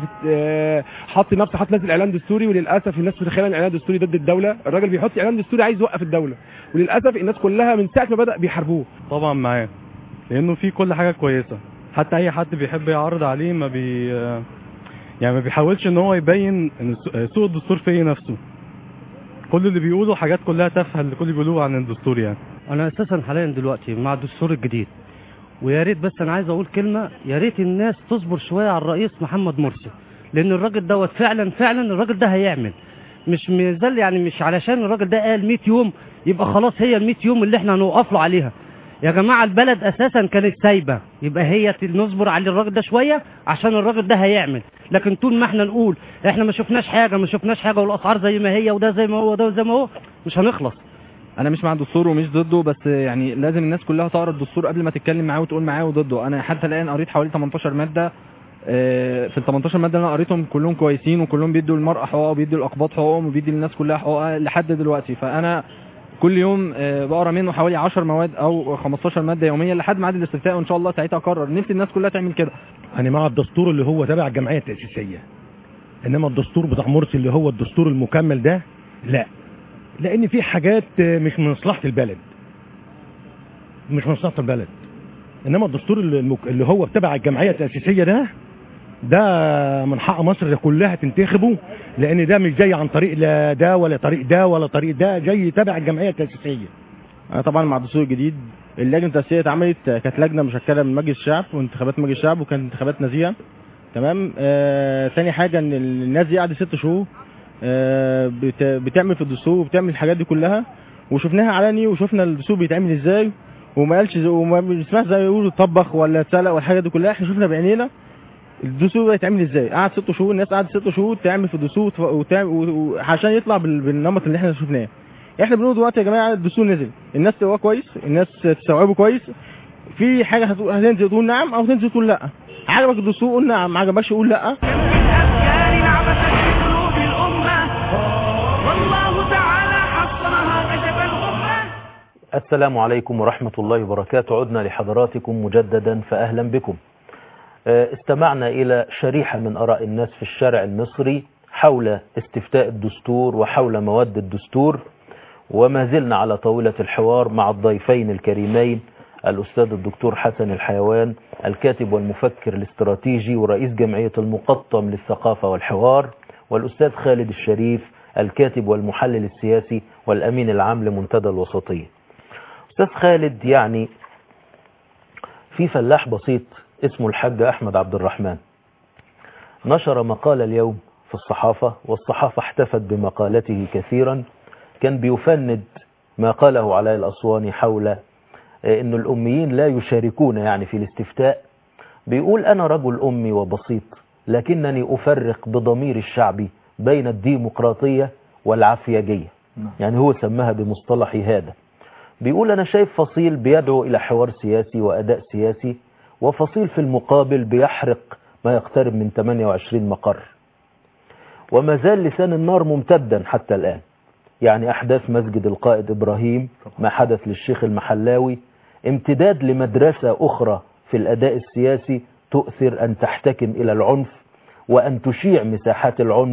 نفس اعلان دستوري، وللاسف الناس متخيله ان الاعلان الدستوري ضد الدوله. الراجل بيحط اعلان دستوري عايز يوقف الدوله، وللاسف الناس كلها من ساعه ما بدا بيحاربوه. طبعا معاه، لانه في كل حاجه كويسه، حتى اي حد بيحب يعرض عليه ما بيحاولش ان هو يبين ان سوء الدستور في نفسه. كل اللي بيقوله حاجات كلها تافهه اللي كل اللي بيقولوه عن الدستور يعني. انا اساسا حاليا دلوقتي مع الدستور الجديد، ويا ريت بس انا عايز اقول كلمه، يا ريت الناس تصبر شويه على الرئيس محمد مرسي، لان الراجل دوت فعلا الراجل ده هيعمل، مش مازال يعني مش علشان الراجل ده قال 100 يوم يبقى خلاص هي ال 100 يوم اللي احنا هنوقف له عليها. يا جماعه البلد اساسا كانت سايبه، يبقى هي نصبر على الراجل ده شويه عشان الراجل ده هيعمل. لكن طول ما احنا نقول احنا ما شفناش حاجه والاسعار زي ما هي وده زي ما هو وده زي ما هو، مش هنخلص. انا مش مع الدستور ومش ضده، بس يعني لازم الناس كلها تقرا الدستور قبل ما تتكلم معاه وتقول معاه وضده. انا حتى الان قريت حوالي 18 ماده، في ال 18 ماده اللي انا قريتهم كلهم كويسين، وكلهم بيدوا المرأة حقوقها وبيدوا الاقباط حقوقهم وبيدوا للناس كلها حقوقها لحد دلوقتي. فانا كل يوم بقرا منه حوالي 10 مواد او 15 ماده يوميا لحد ميعاد الاستفتاء، وان شاء الله ساعتها اقرر. نفسي الناس كلها تعمل كده. انا مع الدستور اللي هو تبع الجمعيه التاسيسيه، انما الدستور بتاع مرسي اللي هو الدستور المكمل ده لا، لان في حاجات مش من مصلحه البلد، انما الدستور اللي هو تبع الجمعيه التاسيسيه ده من حق مصر كلها تنتخبه، لان ده مش جاي عن طريق لا ده ولا طريق ده ولا طريق ده، جاي تبع الجمعيه التاسيسيه. انا طبعا مع الدستور الجديد. اللجنه التاسيسيه اتعملت كانت لجنه مشكله من مجلس الشعب وانتخابات مجلس الشعب، وكانت انتخابات نزيهه. تمام. ثاني حاجه ان الناس دي قعدت 6 شهور بتعمل في الدستور وبتعمل الحاجات دي كلها، وشفناها علني وشفنا الدستور بيتعمل ازاي، وما قالش وما بنسمعش زي ما يقولوا طبخ ولا اتسلق والحاجات دي كلها. احنا شفنا بعينينا الدستور بيتعمل ازاي. قعد 6 شهور، الناس قعدت 6 شهور تعمل في الدستور عشان يطلع بالنمط اللي احنا شفناه. احنا بنقول دلوقتي يا جماعه الدستور نزل، الناس تقراه كويس، الناس تستوعبه كويس. في حاجه هتنزل تقول نعم او تنزل تقول لا. عجبك الدستور قول نعم، ما عجبكش قول لا. السلام عليكم ورحمة الله وبركاته. عدنا لحضراتكم مجددا فأهلا بكم. استمعنا إلى شريحة من آراء الناس في الشارع المصري حول استفتاء الدستور وحول مواد الدستور، وما زلنا على طاولة الحوار مع الضيفين الكريمين الأستاذ الدكتور حسن الحيوان، الكاتب والمفكر الاستراتيجي ورئيس جمعية المقطم للثقافة والحوار، والأستاذ خالد الشريف، الكاتب والمحلل السياسي والأمين العام لمنتدى الوسطية. أستاذ خالد، يعني في فلاح بسيط اسمه الحاج أحمد عبد الرحمن نشر مقال اليوم في الصحافة، والصحافة احتفت بمقالته كثيرا، كان بيفند ما قاله علاء الأسواني حول أن الأميين لا يشاركون يعني في الاستفتاء. بيقول أنا رجل أمي وبسيط، لكنني أفرق بضمير الشعبي بين الديمقراطية والعفياجية، يعني هو سماها بمصطلح هذا. بيقول أنا شايف فصيل بيدعو إلى حوار سياسي وأداء سياسي، وفصيل في المقابل بيحرق ما يقترب من 28 مقر، وما زال لسان النار ممتدا حتى الآن. يعني أحداث مسجد القائد إبراهيم، ما حدث للشيخ المحلاوي، امتداد لمدرسة أخرى في الأداء السياسي تؤثر أن تحتكم إلى العنف وأن تشيع مساحات العنف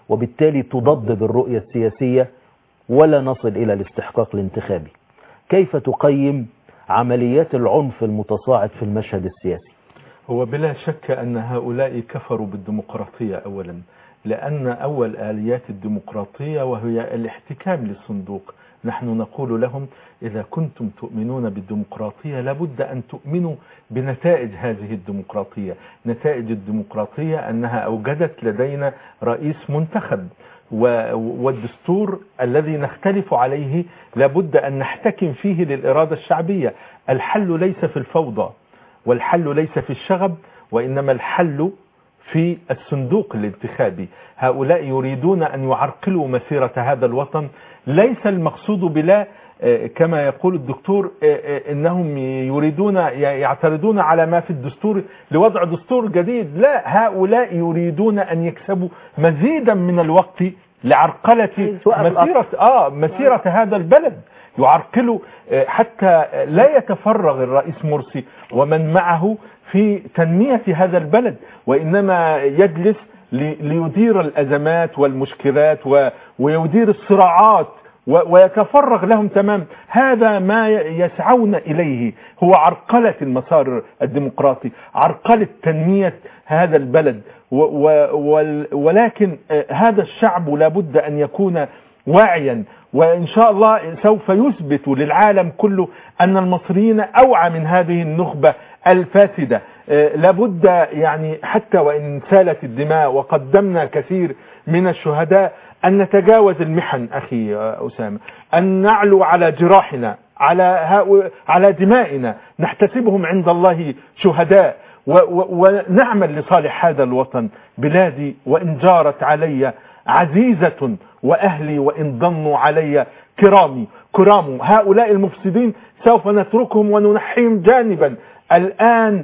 وبالتالي تضد بالرؤية السياسية ولا نصل إلى الاستحقاق الانتخابي. كيف تقيم عمليات العنف المتصاعد في المشهد السياسي؟ هو بلا شك أن هؤلاء كفروا بالديمقراطية أولا، لأن أول آليات الديمقراطية وهي الاحتكام للصندوق. نحن نقول لهم إذا كنتم تؤمنون بالديمقراطية لابد أن تؤمنوا بنتائج هذه الديمقراطية. نتائج الديمقراطية أنها أوجدت لدينا رئيس منتخب، والدستور الذي نختلف عليه لابد أن نحتكم فيه للإرادة الشعبية. الحل ليس في الفوضى والحل ليس في الشغب، وإنما الحل في الصندوق الانتخابي. هؤلاء يريدون أن يعرقلوا مسيرة هذا الوطن. ليس المقصود بلا كما يقول الدكتور إنهم يريدون يعترضون على ما في الدستور لوضع دستور جديد. لا، هؤلاء يريدون أن يكسبوا مزيدا من الوقت لعرقلة مسيرة هذا البلد. يعرقلوا حتى لا يتفرغ الرئيس مرسي ومن معه في تنمية هذا البلد، وإنما يجلس ليدير الأزمات والمشكلات ويدير الصراعات ويتفرغ لهم تمام. هذا ما يسعون إليه، هو عرقلة المسار الديمقراطي، عرقلة تنمية هذا البلد. ولكن هذا الشعب لابد أن يكون واعيا، وإن شاء الله سوف يثبت للعالم كله أن المصريين أوعى من هذه النخبة الفاسدة. لابد يعني حتى وإن سالت الدماء وقدمنا كثير من الشهداء أن نتجاوز المحن أخي أسامة، أن نعلو على جراحنا، على دمائنا، نحتسبهم عند الله شهداء، ونعمل لصالح هذا الوطن. بلادي وإن جارت علي عزيزة، وأهلي وإن ضنوا علي كرام. هؤلاء المفسدين سوف نتركهم وننحيهم جانبا. الآن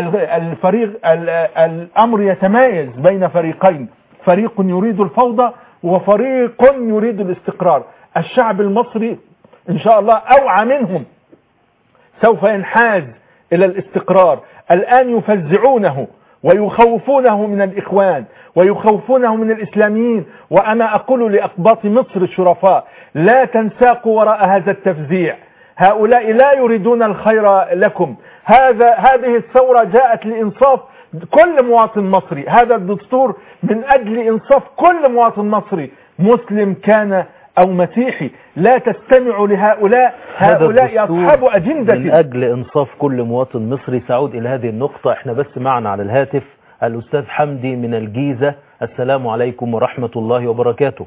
الأمر يتمايز بين فريقين، فريق يريد الفوضى وفريق يريد الاستقرار. الشعب المصري إن شاء الله أوعى منهم، سوف ينحاز إلى الاستقرار. الآن يفزعونه ويخوفونه من الإخوان ويخوفونه من الإسلاميين. وأنا أقول لأقباط مصر الشرفاء لا تنساقوا وراء هذا التفزيع. هؤلاء لا يريدون الخير لكم. هذه الثورة جاءت لإنصاف كل مواطن مصري. هذا الدستور من أجل إنصاف كل مواطن مصري، مسلم كان أو مسيحي. لا تستمعوا لهؤلاء، هؤلاء أصحاب أجندة. من أجل إنصاف كل مواطن مصري. سأعود إلى هذه النقطة. احنا بس معنا على الهاتف الأستاذ حمدي من الجيزة. السلام عليكم ورحمة الله وبركاته.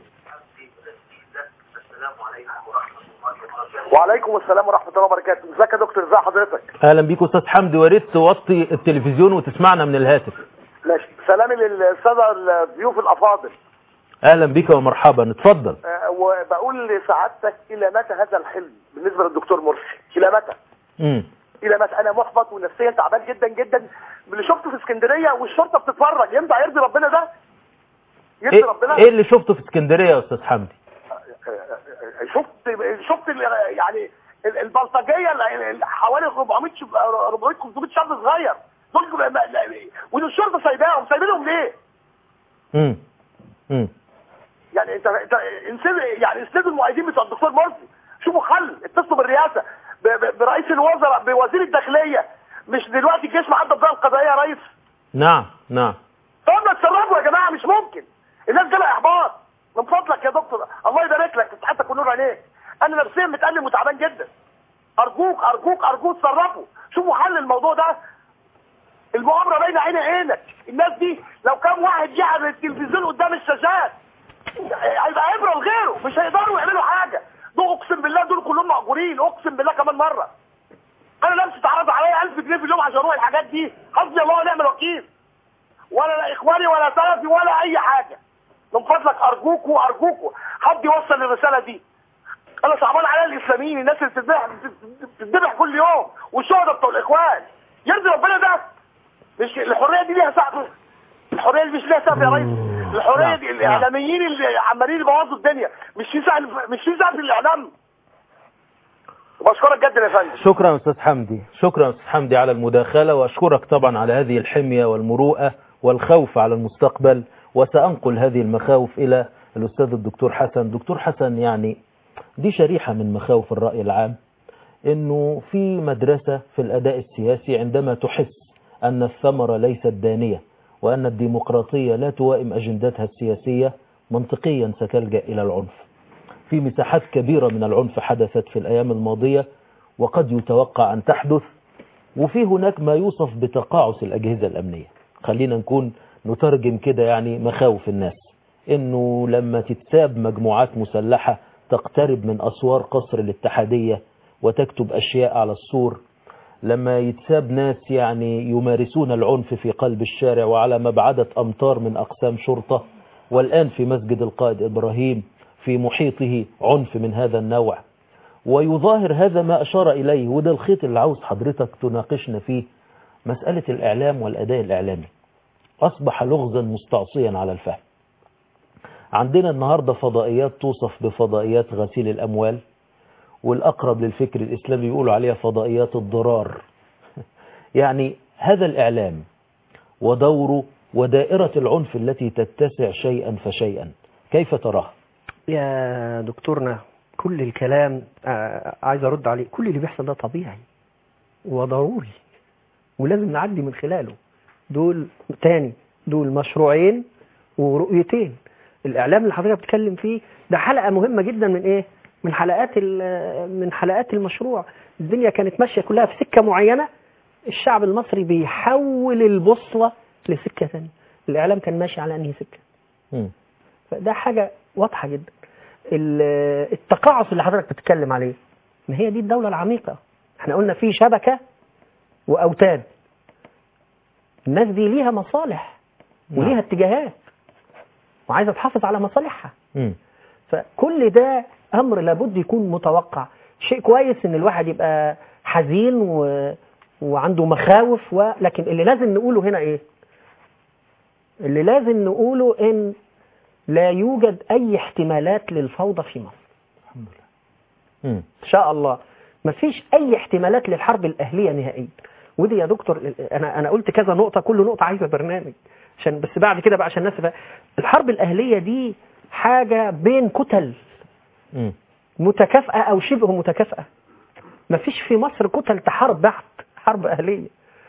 وعليكم السلام ورحمة الله وبركاته. ازيك يا دكتور؟ ازي حضرتك؟ أهلا بيك أستاذ حمدي، وريت توطي التلفزيون وتسمعنا من الهاتف. ماشي. سلامي للسادة الضيوف الأفاضل. أهلا بك ومرحبا، اتفضل. وبقول لسعادتك إلى متى هذا الحلم بالنسبة للدكتور مرسي؟ إلى متى؟ إلى متى؟ أنا محبط ونفسيا تعبان جدا جدا باللي شفته في اسكندرية، والشرطة بتتفرج. ينفع يرضي ربنا ده؟ يرضي ربنا؟ إيه اللي شفته في اسكندرية يا أستاذ حمدي؟ شفت يعني البلطجيه حوالي 400 500 شاب صغير دول، والشرطه سايبينهم ليه؟ يعني انت اسندوا المؤيدين بتوع الدكتور مرسي. شوفوا حل، اتصلوا بالرئاسه، برئيس الوزراء، بوزير الداخليه. مش دلوقتي الجيش معدى الضرائب القضائيه يا ريس؟ نعم. طب اتصرفوا يا جماعه، مش ممكن. الناس جالها احباط. من فضلك يا دكتور، الله يبارك لك، صحتك ونور عينيك. انا نفسيا متألم وتعبان جدا. ارجوك ارجوك ارجوك تصرفوا، شوفوا حل الموضوع ده. المؤامره بين عينك. الناس دي لو كان واحد جه على التلفزيون قدام الشاشات هيبقى عبره لغيره، مش هيقدروا يعملوا حاجه. دول اقسم بالله دول كلهم مأجورين، اقسم بالله كمان مره. انا نفسي اتعرض عليا 1000 جنيه في اليوم عشان اروح الحاجات دي. حسبي الله ونعم الوكيل. ولا لا اخواني ولا سلفي ولا اي حاجه. من فضلك ارجوكوا حد يوصل الرساله دي. انا صعبان عليا الاسلاميين، الناس اللي بتذبح كل يوم، والشهداء بتوع الاخوان. يرضي ربنا ده؟ مش الحريه دي ليها سقف؟ الحريه دي مش ليها سقف يا ريس؟ الحريه دي الاعلاميين اللي عمالين يبوظوا الدنيا، مش في سقف الاعلام. وبشكرك جدا يا فندم. شكرا يا استاذ حمدي، شكرا يا استاذ حمدي على المداخله، واشكرك طبعا على هذه الحميه والمروءه والخوف على المستقبل وسأنقل هذه المخاوف إلى الأستاذ الدكتور حسن. دكتور حسن، يعني دي شريحة من مخاوف الرأي العام، إنه في مدرسة في الأداء السياسي عندما تحس أن الثمرة ليست دانية وأن الديمقراطية لا توائم أجندتها السياسية، منطقيا ستلجأ إلى العنف. في مساحات كبيرة من العنف حدثت في الأيام الماضية وقد يتوقع أن تحدث، وفي هناك ما يوصف بتقاعس الأجهزة الأمنية. خلينا نترجم كده يعني مخاوف الناس، إنه لما تتساب مجموعات مسلحة تقترب من أسوار قصر الاتحادية وتكتب أشياء على السور، لما يتساب ناس يعني يمارسون العنف في قلب الشارع وعلى مبعدة أمتار من أقسام شرطة، والآن في مسجد القائد إبراهيم في محيطه عنف من هذا النوع، ويظاهر هذا ما أشار إليه. وده الخيط اللي عاوز حضرتك تناقشنا فيه، مسألة الإعلام والأداء الإعلامي أصبح لغزا مستعصيا على الفهم. عندنا النهاردة فضائيات توصف بفضائيات غسيل الأموال، والأقرب للفكر الإسلامي يقولوا عليها فضائيات الضرار. يعني هذا الإعلام ودوره ودائرة العنف التي تتسع شيئا فشيئا، كيف تراه؟ يا دكتورنا، كل الكلام عايز أرد عليه. كل اللي بيحصل ده طبيعي وضروري ولازم نعدي من خلاله. دول مشروعين ورؤيتين. الإعلام اللي حضرتك بتتكلم فيه ده حلقة مهمة جدا من إيه؟ من حلقات المشروع. الدنيا كانت ماشية كلها في سكة معينة، الشعب المصري بيحول البوصلة لسكة ثانية. الإعلام كان ماشي على أنهي سكة؟ فده حاجة واضحة جدا. التقاعس اللي حضرتك بتتكلم عليه، ما هي دي الدولة العميقة. احنا قلنا في شبكة وأوتاد، الناس دي ليها مصالح وليها اتجاهات وعايزة تحافظ على مصالحها. فكل ده أمر لابد يكون متوقع. شيء كويس إن الواحد يبقى حزين وعنده مخاوف، لكن اللي لازم نقوله هنا إيه؟ اللي لازم نقوله إن لا يوجد أي احتمالات للفوضى في مصر. الحمد لله. إن شاء الله ما فيش أي احتمالات للحرب الأهلية نهائيا. ودي يا دكتور أنا قلت كذا نقطة، كل نقطة عايزة برنامج عشان بس بعد كده بقى عشان الناس الحرب الأهلية دي حاجة بين كتل متكافئة أو شبه متكافئة. ما فيش في مصر كتل تحارب بعد حرب أهلية.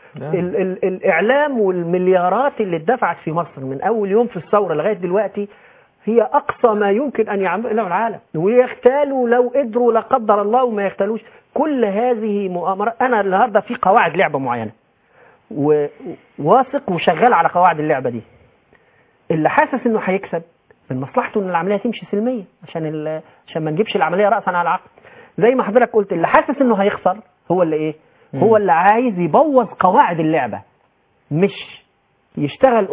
الإعلام والمليارات اللي اتدفعت في مصر من أول يوم في الثورة لغاية دلوقتي هي أقصى ما يمكن أن يعمله العالم، ويختالوا لو قدروا لا قدر الله وما يختالوش. كل هذه مؤامرات. أنا النهاردة في قواعد لعبة معينة وواثق وشغال على قواعد اللعبة دي. اللي حاسس إنه هيكسب من مصلحته إن العملية تمشي سلمية عشان ما نجيبش العملية رأسا على عقب. زي ما حضرتك قلت، اللي حاسس إنه هيخسر هو اللي إيه؟ هو اللي عايز يبوظ قواعد اللعبة، مش يشتغل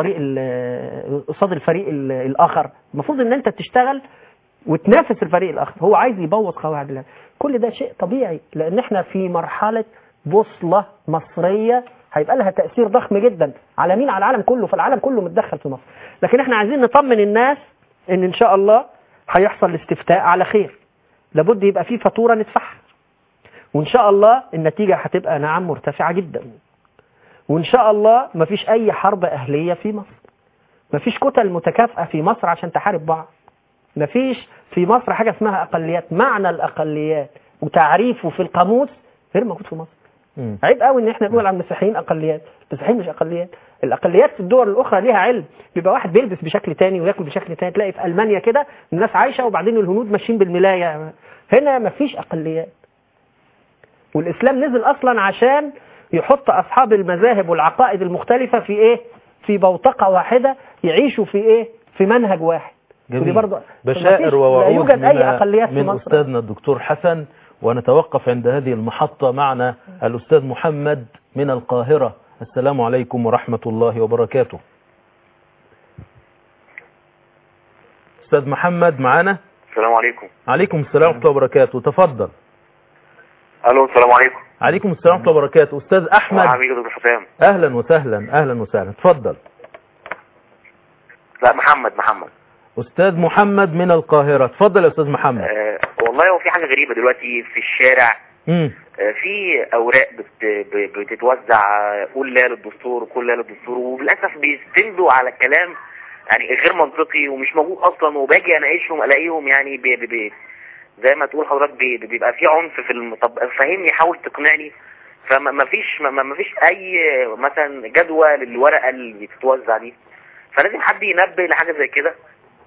قصاد الفريق الآخر. المفروض إن أنت تشتغل وتنافس الفريق الآخر. هو عايز يبوظ قواعد اللعبة. كل ده شيء طبيعي، لأن احنا في مرحلة بوصلة مصرية هيبقى لها تأثير ضخم جدا على مين؟ على العالم كله. فالعالم كله متدخل في مصر. لكن احنا عايزين نطمن الناس إن شاء الله هيحصل الاستفتاء على خير. لابد يبقى فيه فاتورة ندفعها، وإن شاء الله النتيجة هتبقى نعم مرتفعة جدا. وإن شاء الله مفيش أي حرب أهلية في مصر، مفيش كتل متكافئة في مصر عشان تحارب بعض، مفيش في مصر حاجة اسمها أقليات. معنى الأقليات وتعريفه في القاموس غير موجود في مصر. عيب قوي إن احنا نقول عن المسيحيين أقليات. المسيحيين مش أقليات. الأقليات في الدول الأخرى ليها علم. بيبقى واحد بيلبس بشكل تاني ويأكل بشكل تاني. تلاقي في ألمانيا كده الناس عايشة وبعدين الهنود ماشيين بالملاية. هنا مفيش أقليات. والإسلام نزل أصلا عشان يحط أصحاب المذاهب والعقائد المختلفة في إيه؟ في بوتقة واحدة، يعيشوا في إيه؟ في منهج واحد. جميل. بشائر ووعود من أستاذنا الدكتور حسن. ونتوقف عند هذه المحطة. معنا الأستاذ محمد من القاهرة. السلام عليكم ورحمة الله وبركاته. أستاذ محمد معنا؟ السلام عليكم. عليكم السلام ورحمة الله وبركاته. تفضل. الو السلام عليكم. عليكم السلام ورحمة الله وبركاته. أستاذ أحمد. حبيبي دكتور حسام. أهلا وسهلا. أهلا وسهلا. تفضل. لا محمد. أستاذ محمد من القاهرة. تفضل يا أستاذ محمد. والله هو في حاجة غريبة دلوقتي في الشارع. في أوراق بتتوزع، قول لا للدستور وكل لا للدستور، وللأسف بيستندوا على كلام يعني غير منطقي ومش موجود اصلا، وباجي اناقشهم الاقيهم يعني زي ما تقول حضرتك بيبقى في عنف في طب فهمني، حاول تقنعني. فما فيش اي مثلا جدوى للورقه اللي بتتوزع دي، فلازم حد ينبه لحاجه زي كده.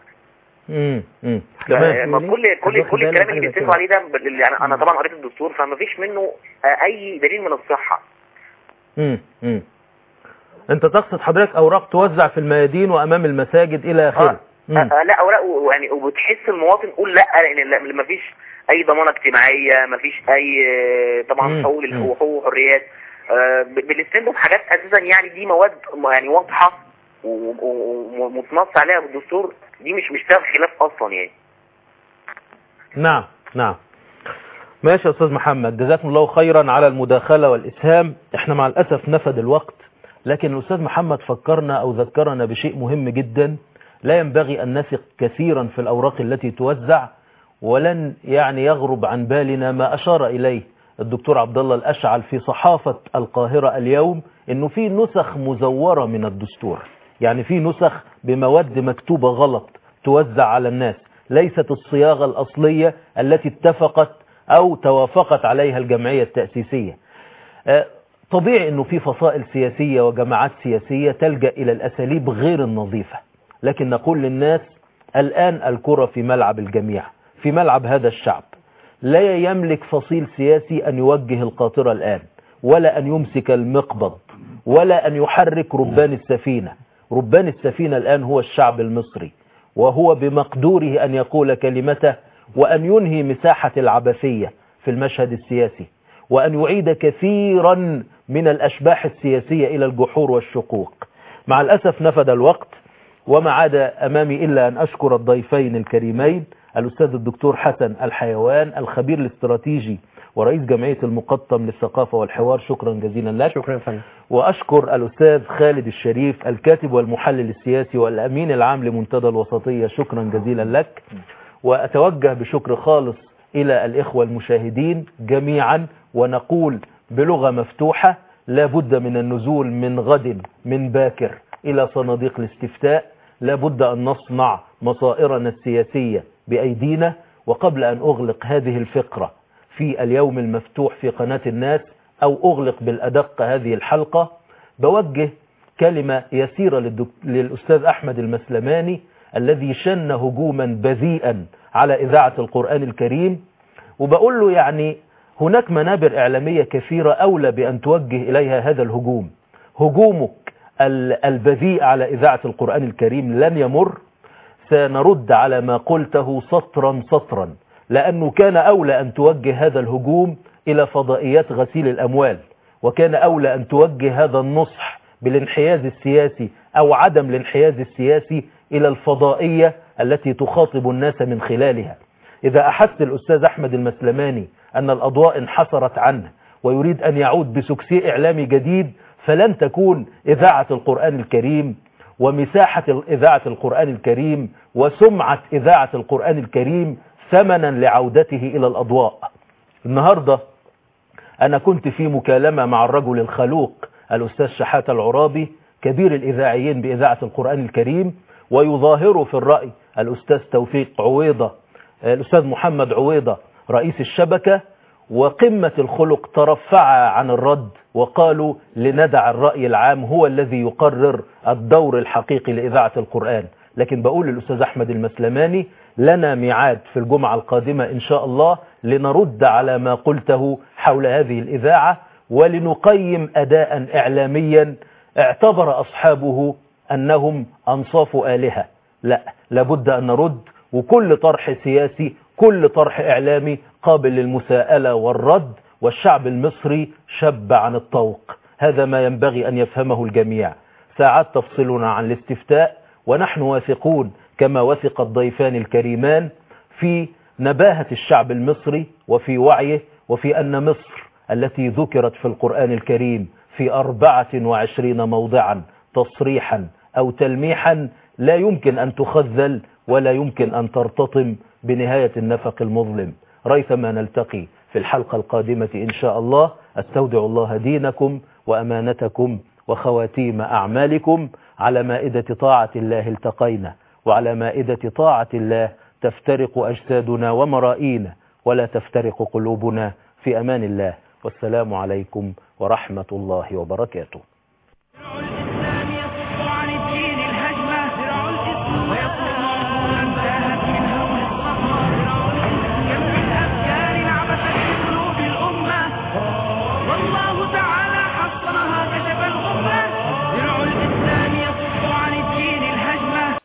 تمام. كل الكلام اللي بيتفقوا عليه ده يعني انا طبعا قريت الدستور، فما فيش منه اي دليل من الصحه. انت تقصد حضرتك اوراق توزع في الميادين وامام المساجد الى اخره؟ لا اوراق يعني، وبتحس المواطن قول لا، لان ما فيش اي ضمانه اجتماعيه، ما فيش اي طبعا حقوق وحريات، بنستنده بحاجات اساسا يعني دي مواد يعني واضحه ومتنص عليها بالدستور، دي مش فيها خلاف اصلا يعني. نعم ماشي يا استاذ محمد، جزاكم الله خيرا على المداخله والاسهام. احنا مع الاسف نفد الوقت، لكن الاستاذ محمد فكرنا او ذكرنا بشيء مهم جدا، لا ينبغي ان نثق كثيرا في الاوراق التي توزع، ولن يعني يغرب عن بالنا ما اشار اليه الدكتور عبد الله الاشعل في صحافه القاهره اليوم، انه في نسخ مزوره من الدستور، يعني في نسخ بمواد مكتوبه غلط توزع على الناس، ليست الصياغه الاصليه التي اتفقت او توافقت عليها الجمعيه التاسيسيه. طبيعي انه في فصائل سياسيه وجماعات سياسيه تلجا الى الاساليب غير النظيفه، لكن نقول للناس الان الكره في ملعب الجميع، في ملعب هذا الشعب. لا يملك فصيل سياسي ان يوجه القاطره الان، ولا ان يمسك المقبض، ولا ان يحرك ربان السفينه. ربان السفينه الان هو الشعب المصري، وهو بمقدوره ان يقول كلمته، وان ينهي مساحه العبثيه في المشهد السياسي، وأن يعيد كثيرا من الأشباح السياسية إلى الجحور والشقوق. مع الأسف نفد الوقت، وما عاد أمامي إلا أن أشكر الضيفين الكريمين، الأستاذ الدكتور حسن الحيوان الخبير الاستراتيجي ورئيس جمعية المقطم للثقافة والحوار، شكرا جزيلا لك. شكرا فندم. وأشكر الأستاذ خالد الشريف الكاتب والمحلل السياسي والأمين العام لمنتدى الوسطية، شكرا جزيلا لك. وأتوجه بشكر خالص إلى الإخوة المشاهدين جميعا، ونقول بلغة مفتوحة: لا بد من النزول من غد من باكر إلى صناديق الاستفتاء، لا بد أن نصنع مصائرنا السياسية بأيدينا. وقبل أن أغلق هذه الفقرة في اليوم المفتوح في قناة الناس، أو أغلق بالأدق هذه الحلقة، بوجه كلمة يسيرة للأستاذ أحمد المسلماني الذي شن هجوما بذيئا على إذاعة القرآن الكريم، وبقول له يعني هناك منابر إعلامية كثيرة أولى بأن توجه إليها هذا الهجوم. هجومك البذيء على إذاعة القرآن الكريم لن يمر، سنرد على ما قلته سطرا سطرا، لأنه كان أولى أن توجه هذا الهجوم إلى فضائيات غسيل الأموال، وكان أولى أن توجه هذا النصح بالانحياز السياسي أو عدم الانحياز السياسي إلى الفضائية التي تخاطب الناس من خلالها. إذا أحس الأستاذ أحمد المسلماني أن الأضواء انحصرت عنه ويريد أن يعود بسكسي إعلامي جديد، فلن تكون إذاعة القرآن الكريم ومساحة إذاعة القرآن الكريم وسمعة إذاعة القرآن الكريم ثمنا لعودته إلى الأضواء. النهاردة أنا كنت في مكالمة مع الرجل الخلوق الأستاذ شحاتة العرابي كبير الإذاعيين بإذاعة القرآن الكريم، ويظاهر في الرأي الأستاذ توفيق عويضة، الأستاذ محمد عويضة رئيس الشبكة، وقمة الخلق ترفع عن الرد وقالوا لندع الرأي العام هو الذي يقرر الدور الحقيقي لإذاعة القرآن. لكن بقول للأستاذ أحمد المسلماني لنا ميعاد في الجمعة القادمة إن شاء الله لنرد على ما قلته حول هذه الإذاعة، ولنقيم أداء إعلاميا اعتبر أصحابه أنهم أنصاف آلهة. لا، لابد أن نرد، وكل طرح سياسي كل طرح إعلامي قابل للمساءلة والرد، والشعب المصري شب عن الطوق. هذا ما ينبغي أن يفهمه الجميع. ساعات تفصلنا عن الاستفتاء، ونحن واثقون كما وثق الضيفان الكريمان في نباهة الشعب المصري وفي وعيه، وفي أن مصر التي ذكرت في القرآن الكريم في 24 موضعا تصريحا أو تلميحا لا يمكن أن تخذل ولا يمكن أن ترتطم بنهاية النفق المظلم. ريثما نلتقي في الحلقة القادمة إن شاء الله. أستودع الله دينكم وأمانتكم وخواتيم أعمالكم. على مائدة طاعة الله التقينا، وعلى مائدة طاعة الله تفترق أجسادنا ومرائينا ولا تفترق قلوبنا. في أمان الله، والسلام عليكم ورحمة الله وبركاته.